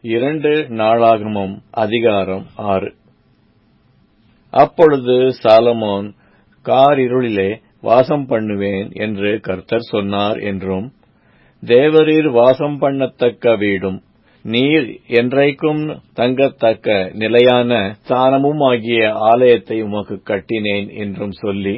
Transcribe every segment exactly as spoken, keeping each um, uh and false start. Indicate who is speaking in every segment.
Speaker 1: இரண்டு நாளாகமம் அதிகாரம் ஆறு. அப்பொழுது சாலமோன், காரிருளிலே வாசம் பண்ணுவேன் என்று கர்த்தர் சொன்னார் என்றும், தேவரீர் வாசம் பண்ணத்தக்க வீடும் நீர் என்றைக்கும் தங்கத்தக்க நிலையான ஸ்தானமுமாகிய ஆலயத்தை உமக்கு கட்டினேன் என்றும் சொல்லி,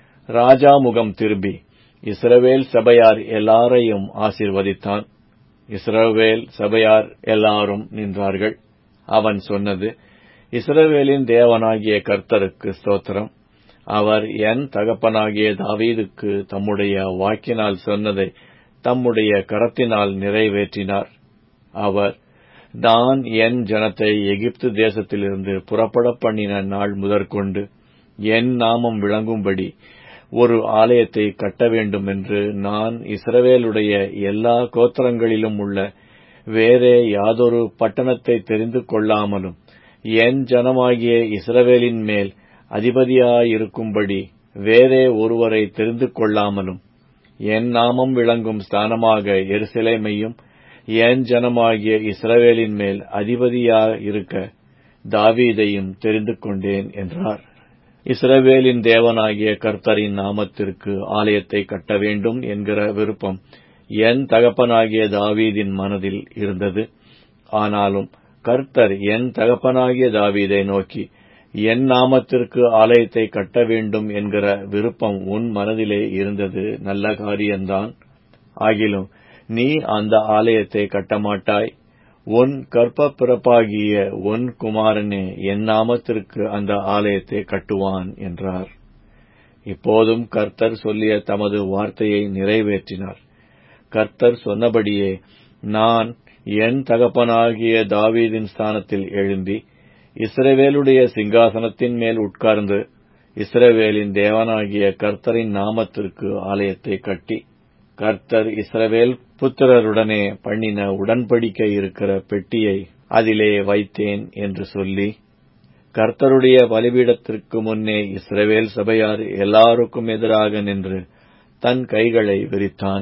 Speaker 1: ராஜா முகம் திரும்பி இஸ்ரவேல் சபையார் எல்லாரையும் ஆசீர்வதித்தான். இஸ்ரவேல் சபையார் எல்லாரும் நின்றார்கள். அவன் சொன்னது, இஸ்ரவேலின் தேவனாகிய கர்த்தருக்கு ஸ்தோத்திரம். அவர் என் தகப்பனாகிய தாவீதுக்கு தம்முடைய வாக்கினால் சொன்னதை தம்முடைய கரத்தினால் நிறைவேற்றினார். அவர், நான் என் ஜனத்தை எகிப்து தேசத்திலிருந்து புறப்பட பண்ணின நாள் முதற்கொண்டு என் நாமம் விளங்கும்படி ஒரு ஆலயத்தை கட்ட வேண்டும் என்று நான் இஸ்ரவேலுடைய எல்லா கோத்திரங்களிலும் உள்ள வேறே யாதொரு பட்டணத்தை தெரிந்து கொள்ளாமலும் என் ஜனமாகிய இஸ்ரவேலின் மேல் அதிபதியாயிருக்கும்படி வேறே ஒருவரை தெரிந்து கொள்ளாமலும் என் நாமம் விளங்கும் ஸ்தானமாக எருசலேமையும் என் ஜனமாகிய இஸ்ரவேலின் மேல் அதிபதியாயிருக்க தாவீதையும் தெரிந்து கொண்டேன் என்றார். இஸ்ரவேலின் தேவனாகிய கர்த்தரின் நாமத்திற்கு ஆலயத்தை கட்ட வேண்டும் என்கிற விருப்பம் என் தகப்பனாகிய தாவீதின் மனதில் இருந்தது. ஆனாலும் கர்த்தர் என் தகப்பனாகிய தாவீதை நோக்கி, என் நாமத்திற்கு ஆலயத்தை கட்ட வேண்டும் என்கிற விருப்பம் உன் மனதிலே இருந்தது நல்ல காரியம்தான். ஆகிலும் நீ அந்த ஆலயத்தை கட்டமாட்டாய். உன் கற்ப பிறப்பாகிய உன் குமாரனே என் நாமத்திற்கு அந்த ஆலயத்தை கட்டுவான் என்றார். இப்போதும் கர்த்தர் சொல்லிய தமது வார்த்தையை நிறைவேற்றினார். கர்த்தர் சொன்னபடியே நான் என் தகப்பனாகிய தாவீதின் ஸ்தானத்தில் எழும்பி இஸ்ரவேலுடைய சிங்காசனத்தின் மேல் உட்கார்ந்து இஸ்ரவேலின் தேவனாகிய கர்த்தரின் நாமத்திற்கு ஆலயத்தை கட்டி, கர்த்தர் இஸ்ரவேல் புத்திரருடனே பண்ணின உடன்படிக்கை இருக்கிற பெட்டியை அதிலே வைத்தேன் என்று சொல்லி, கர்த்தருடைய பலிபீடத்திற்கு முன்னே இஸ்ரவேல் சபையார் எல்லாருக்கும் எதிராக நின்று தன் கைகளை விரித்தான்.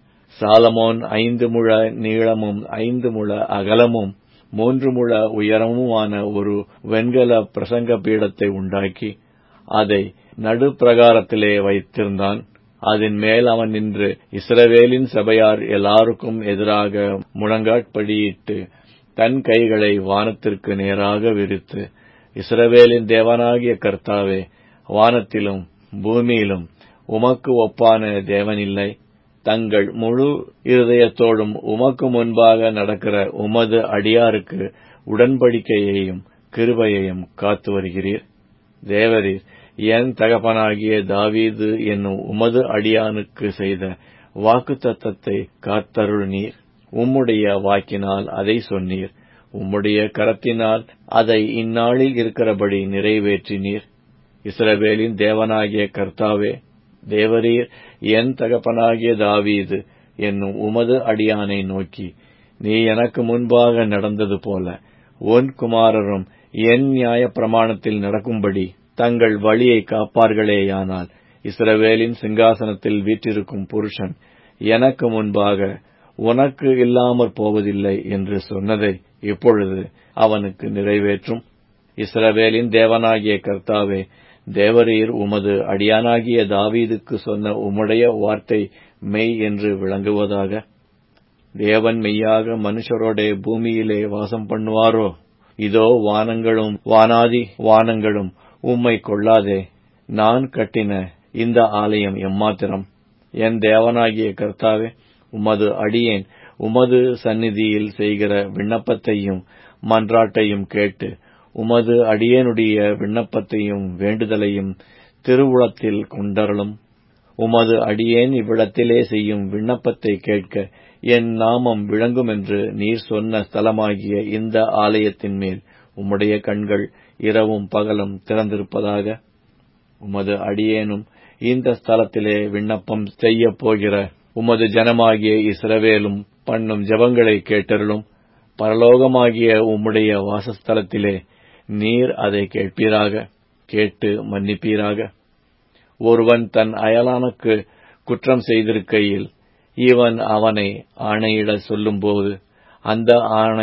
Speaker 1: சாலமோன் ஐந்து முழ நீளமும் ஐந்து முழ அகலமும் மூன்று முழ உயரமுமான ஒரு வெண்கல பிரசங்க பீடத்தை உண்டாக்கி அதை நடுப்பிரகாரத்திலே வைத்திருந்தான். அதன் மேல் அவன் நின்று இஸ்ரவேலின் சபையார் எல்லாருக்கும் எதிராக முழங்காட்படியிட்டு தன் கைகளை வானத்திற்கு நேராக விரித்து, இஸ்ரவேலின் தேவனாகிய கர்த்தாவே, வானத்திலும் பூமியிலும் உமக்கு ஒப்பான தேவனில்லை. தங்கள் முழு இருதயத்தோடும் உமக்கு முன்பாக நடக்கிற உமது அடியாருக்கு உடன்படிக்கையையும் கிருபையையும் காத்து வருகிறீர். தேவரீர் என் தகப்பனாகிய தாவீது என்னும் உமது அடியானுக்கு செய்த வாக்குத்தத்தத்தை காத்தருளினீர். உம்முடைய வாக்கினால் அதை சொன்னீர். உம்முடைய கரத்தினால் அதை இந்நாளில் இருக்கிறபடி நிறைவேற்றினீர். இஸ்ரவேலின் தேவனாகிய கர்த்தாவே, தேவரீர் என் தகப்பனாகிய தாவீது என்னும் உமது அடியானை நோக்கி, நீ எனக்கு முன்பாக நடந்தது போல உன் குமாரரும் என் நியாய பிரமாணத்தில் நடக்கும்படி தங்கள் வழியை காப்பார்களேயானால் இஸ்ரவேலின் சிங்காசனத்தில் வீற்றிருக்கும் புருஷன் எனக்கு முன்பாக உனக்கு இல்லாமற் போவதில்லை என்று சொன்னதை இப்பொழுது அவனுக்கு நிறைவேற்றும். இஸ்ரவேலின் தேவனாகிய கர்த்தாவே, தேவரீர் உமது அடியானாகிய தாவீதுக்கு சொன்ன உம்முடைய வார்த்தை மெய் என்று விளங்குவதாக. தேவன் மெய்யாக மனுஷரோடே பூமியிலே வாசம் பண்ணுவாரோ? இதோ வானங்களும் வானாதி வானங்களும் உம்மை கொள்ளாதே. நான் கட்டின இந்த ஆலயம் எம்மாத்திரம்? என் தேவனாகிய கர்த்தாவே, உமது அடியேன் உமது சந்நிதியில் செய்கிற விண்ணப்பத்தையும் மன்றாட்டையும் கேட்டு உமது அடியேனுடைய விண்ணப்பத்தையும் வேண்டுதலையும் திருவுளத்தில் கொண்டருளும். உமது அடியேன் இவ்விடத்திலே செய்யும் விண்ணப்பத்தை கேட்க என் நாமம் விளங்குமென்று நீர் சொன்ன ஸ்தலமாகிய இந்த ஆலயத்தின் மேல் உம்முடைய கண்கள் இரவும் பகலும் திறந்திருப்பதாக. உமது அடியேனும் இந்த ஸ்தலத்திலே விண்ணப்பம் செய்ய போகிற உமது ஜனமாகிய இஸ்ரவேலும் பண்ணும் ஜெபங்களை கேட்டருளும். பரலோகமாகிய உம்முடைய வாசஸ்தலத்திலே நீர் அதை கேட்பீராக. கேட்டு மன்னிப்பீராக. ஒருவன் தன் அயலானுக்கு குற்றம் செய்திருக்கையில் இவன் அவனை ஆணையிட சொல்லும்போது அந்த ஆணை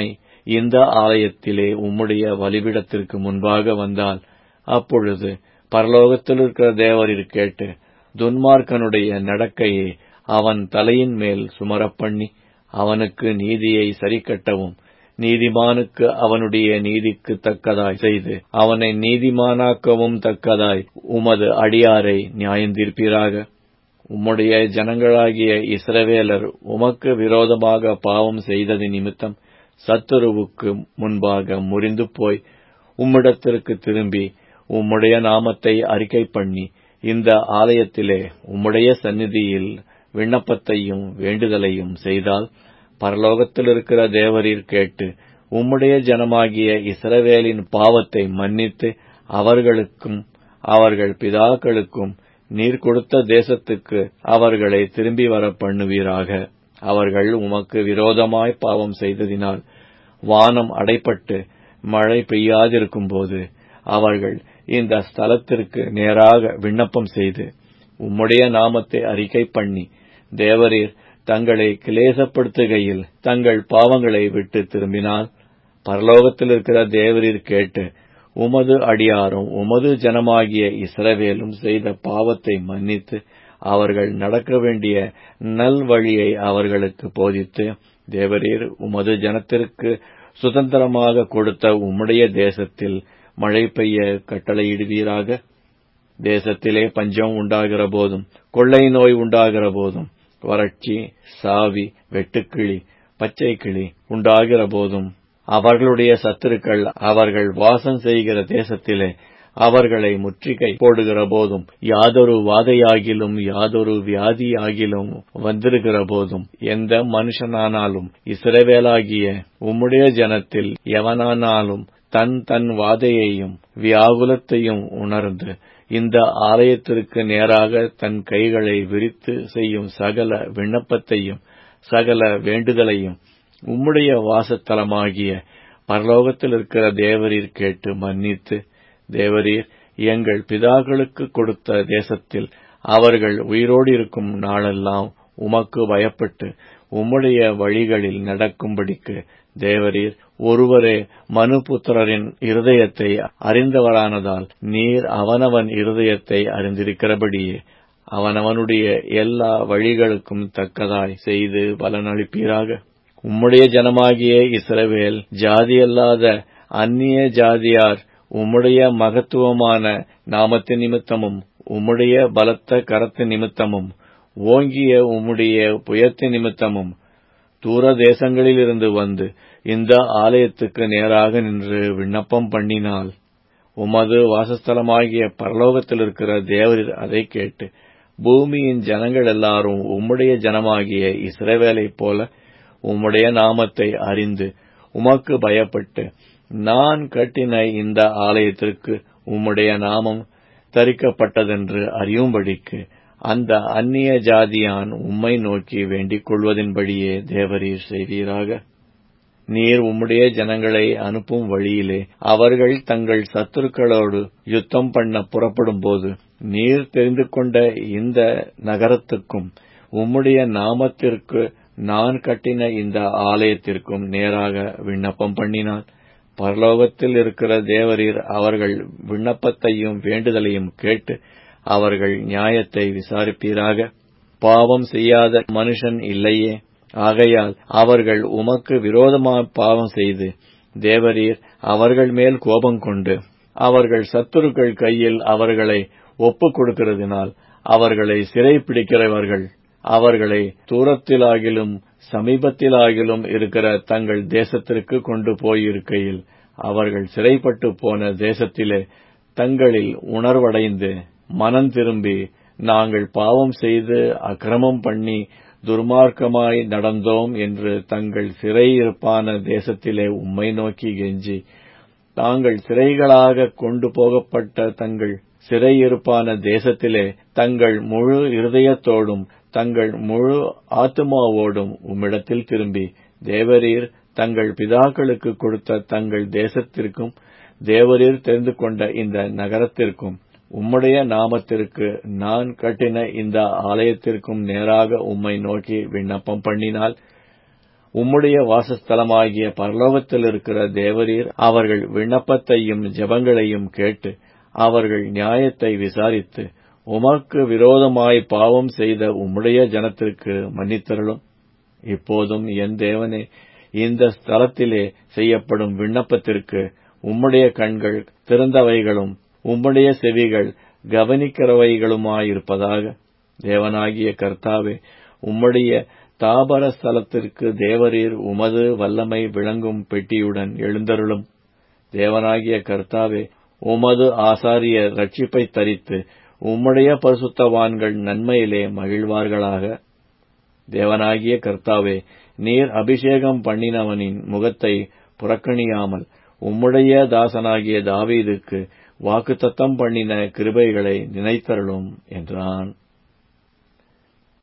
Speaker 1: இந்த ஆலயத்திலே உம்முடைய பலிபீடத்திற்கு முன்பாக வந்தால், அப்பொழுது பரலோகத்தில் இருக்கிற தேவரீர் கேட்டு துன்மார்க்கனுடைய நடக்கையை அவன் தலையின் மேல் சுமரப்பண்ணி அவனுக்கு நீதியை சரிக்கட்டவும், நீதிமானுக்கு அவனுடைய நீதிக்கு தக்கதாய் செய்து அவனை நீதிமானாக்கவும் தக்கதாய் உமது அடியாரை நியாயந்தீர்ப்பீராக. உம்முடைய ஜனங்களாகிய இஸ்ரவேலர் உமக்கு விரோதமாக பாவம் செய்தது நிமித்தம் சத்துருவுக்கு முன்பாக முறிந்து போய் உம்மிடத்திற்கு திரும்பி உம்முடைய நாமத்தை அறிக்கை பண்ணி இந்த ஆலயத்திலே உம்முடைய சந்நிதியில் விண்ணப்பத்தையும் வேண்டுதலையும் செய்தால், பரலோகத்தில் இருக்கிற தேவரீர் கேட்டு உம்முடைய ஜனமாகிய இஸ்ரவேலின் பாவத்தை மன்னித்து அவர்களுக்கும் அவர்கள் பிதாக்களுக்கும் நீர் கொடுத்த தேசத்துக்கு அவர்களை திரும்பி வர பண்ணுவீராக. அவர்கள் உமக்கு விரோதமாய் பாவம் செய்ததினால் வானம் அடைப்பட்டு மழை பெய்யாதிருக்கும்போது அவர்கள் இந்த ஸ்தலத்திற்கு நேராக விண்ணப்பம் செய்து உம்முடைய நாமத்தை அறிக்கை பண்ணி தேவரீர் தங்களை கிளேசப்படுத்துகையில் தங்கள் பாவங்களை விட்டு திரும்பினால், பரலோகத்தில் இருக்கிற தேவரீர் கேட்டு உமது அடியாரும் உமது ஜனமாகிய இஸ்ரவேலும் செய்த பாவத்தை மன்னித்து அவர்கள் நடக்க வேண்டிய நல்வழியை அவர்களுக்கு போதித்து, தேவரீர் உமது ஜனத்திற்கு சுதந்திரமாக கொடுத்த உம்முடைய தேசத்தில் மழை பெய்ய கட்டளையிடுவீராக. தேசத்திலே பஞ்சம் உண்டாகிற போதும், கொள்ளை நோய் உண்டாகிற போதும், வறட்சி, சாவி, வெட்டுக்கிளி, பச்சை கிளி உண்டாகிற போதும், அவர்களுடைய சத்துருக்கள் அவர்கள் வாசம் செய்கிற தேசத்திலே அவர்களை முற்றுகை போடுகிற போதும், யாதொரு வாதையாகிலும் யாதொரு வியாதியாகிலும் வந்திருக்கிற போதும், எந்த மனுஷனானாலும் இஸ்ரவேலாகிய உம்முடைய ஜனத்தில் எவனானாலும் தன் தன் வாதையையும் வியாகுலத்தையும் உணர்ந்து இந்த ஆலயத்திற்கு நேராக தன் கைகளை விரித்து செய்யும் சகல விண்ணப்பத்தையும் சகல வேண்டுதலையும் உம்முடைய வாசத்தலமாகிய பரலோகத்தில் இருக்கிற தேவரீர் கேட்டு மன்னித்து, தேவரீர் எங்கள் பிதாக்களுக்கு கொடுத்த தேசத்தில் அவர்கள் உயிரோடு இருக்கும் நாளெல்லாம் உமக்கு பயப்பட்டு உம்முடைய வழிகளில் நடக்கும்படிக்கு தேவரீர் ஒருவரே மனுபுத்திரரின் இருதயத்தை அறிந்தவரானதால் நீர் அவனவன் இருதயத்தை அறிந்திருக்கிறபடியே அவனவனுடைய எல்லா வழிகளுக்கும் தக்கதாய் செய்து பலனளிப்பீராக. உம்முடைய ஜனமாகிய இஸ்ரவேல் ஜாதியல்லாத அந்நிய ஜாதியார் உம்முடைய மகத்துவமான நாமத்தின் நிமித்தமும் உம்முடைய பலத்த கரத்து நிமித்தமும் ஓங்கிய உம்முடைய புயத்து நிமித்தமும் தூர தேசங்களிலிருந்து வந்து இந்த ஆலயத்துக்கு நேராக நின்று விண்ணப்பம் பண்ணினால், உமது வாசஸ்தலமாகிய பரலோகத்தில் இருக்கிற தேவரீர் அதை கேட்டு பூமியின் ஜனங்கள் எல்லாரும் உம்முடைய ஜனமாகிய இஸ்ரவேலைப் போல உம்முடைய நாமத்தை அறிந்து உமக்கு பயப்பட்டு நான் கட்டின இந்த ஆலயத்திற்கு உம்முடைய நாமம் தரிக்கப்பட்டதென்று அறியும்படிக்கு அந்த அந்நிய ஜாதியான் உம்மை நோக்கி வேண்டிக் கொள்வதின்படியே தேவரீர் செய்வீராக. நீர் உம்முடைய ஜனங்களை அனுப்பும் வழியிலே அவர்கள் தங்கள் சத்துருக்களோடு யுத்தம் பண்ண புறப்படும் போது நீர் தெரிந்து கொண்ட இந்த நகரத்துக்கும் உம்முடைய நாமத்திற்கு நான் கட்டின இந்த ஆலயத்திற்கும் நேராக விண்ணப்பம் பண்ணினான். பரலோகத்தில் இருக்கிற தேவரீர் அவர்கள் விண்ணப்பத்தையும் வேண்டுதலையும் கேட்டு அவர்கள் நியாயத்தை விசாரிப்பீராக. பாவம் செய்யாத மனுஷன் இல்லையே, ஆகையால் அவர்கள் உமக்கு விரோதமாக பாவம் செய்து தேவரீர் அவர்கள் மேல் கோபம் கொண்டு அவர்கள் சத்துருக்கள் கையில் அவர்களை ஒப்புக் கொடுக்கிறதினால் அவர்களை சிறை பிடிக்கிறவர்கள் அவர்களை தூரத்திலாகிலும் சமீபத்திலாகிலும் இருக்கிற தங்கள் தேசத்திற்கு கொண்டு போயிருக்கையில் அவர்கள் சிறைப்பட்டு போன தேசத்திலே தங்களில் உணர்வடைந்து மனம் திரும்பி நாங்கள் பாவம் செய்து அக்கிரமம் பண்ணி துர்மார்க்கமாய் நடந்தோம் என்று தங்கள் சிறையிருப்பான தேசத்திலே உம்மை நோக்கி கெஞ்சி தாங்கள் சிறைகளாக கொண்டு போகப்பட்ட தங்கள் சிறையிருப்பான தேசத்திலே தங்கள் முழு இருதயத்தோடும் தங்கள் முழு ஆத்துமாவோடும் உம்மிடத்தில் திரும்பி தேவரீர் தங்கள் பிதாக்களுக்கு கொடுத்த தங்கள் தேசத்திற்கும் தேவரீர் தெரிந்து கொண்ட இந்த நகரத்திற்கும் உம்முடைய நாமத்திற்கு நான் கட்டின இந்த ஆலயத்திற்கும் நேராக உம்மை நோக்கி விண்ணப்பம் பண்ணினால், உம்முடைய வாசஸ்தலமாகிய பரலோகத்தில் இருக்கிற தேவரீர் அவர்கள் விண்ணப்பத்தையும் ஜெபங்களையும் கேட்டு அவர்கள் நியாயத்தை விசாரித்து உமக்கு விரோதமாய் பாவம் செய்த உம்முடைய ஜனத்திற்கு மன்னித்தருளும். இப்போதும் என் தேவனே, இந்த ஸ்தலத்திலே செய்யப்படும் விண்ணப்பத்திற்கு உம்முடைய கண்கள் திறந்தவைகளும் உம்முடைய செவிகள் கவனிக்கிறவைகளுமாயிருப்பதாக. தேவனாகிய கர்த்தாவே, உம்முடைய தாபர ஸ்தலத்திற்கு தேவரீர் உமது வல்லமை விளங்கும் பெட்டியுடன் எழுந்தருளும். தேவனாகிய கர்த்தாவே, உமது ஆசாரியர் ரட்சிப்பை தரித்து உம்முடைய பரிசுத்தவான்கள் நன்மையிலே மகிழ்வார்களாக. தேவனாகிய கர்த்தாவே, நீர் அபிஷேகம் பண்ணினவனின் முகத்தை புறக்கணியாமல் உம்முடைய தாசனாகிய தாவீதுக்கு வாக்குத்தத்தம் பண்ணின கிருபைகளை நினைத்தருளும் என்றான்.